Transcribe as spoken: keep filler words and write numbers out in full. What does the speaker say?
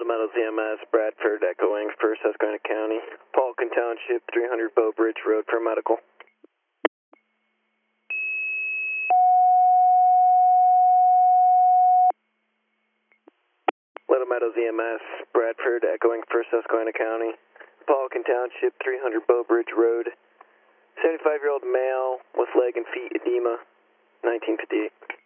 Meadows E M S, Bradford, echoing for Susquehanna County. Pelican Township, three hundred Bow Bridge Road for medical. Little Meadows E M S, Bradford, echoing for Susquehanna County. Pelican Township, three hundred Bow Bridge Road. seventy-five-year-old male with leg and feet edema, nineteen fifty-eight.